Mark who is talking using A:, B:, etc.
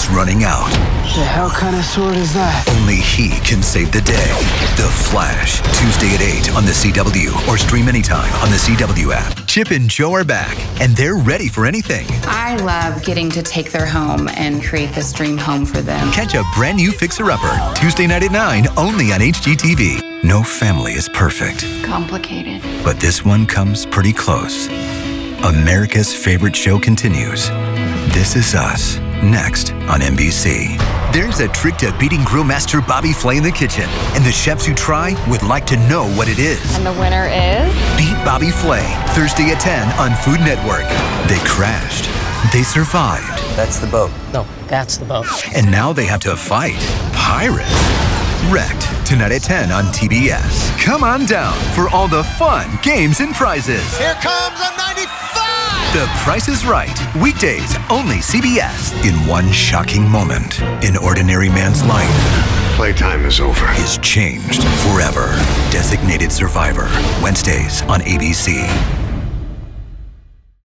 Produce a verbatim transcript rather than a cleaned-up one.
A: is running out.
B: The hell kind of sword is that?
A: Only he can save the day. The Flash, Tuesday at eight on the C W, or stream anytime on the C W app. Chip and Jo are back, and they're ready for anything.
C: I love getting to take their home and create this dream home for them.
A: Catch a brand new Fixer Upper, Tuesday night at nine, only on H G T V. No family is perfect.
C: Complicated.
A: But this one comes pretty close. America's favorite show continues. This Is Us, next on N B C. There's a trick to beating grill master Bobby Flay in the kitchen, and the chefs who try would like to know what it is.
D: And the winner is?
A: Beat Bobby Flay, Thursday at ten on Food Network. They crashed. They survived.
E: That's the boat.
F: No, that's the boat.
A: And now they have to fight pirates. Wrecked, tonight at ten on T B S. Come on down for all the fun, games, and prizes.
G: Here comes a ninety-five!
A: The Price is Right. Weekdays, only C B S. In one shocking moment, an ordinary man's life
H: Playtime is over.
A: is changed forever. Designated Survivor. Wednesdays on A B C.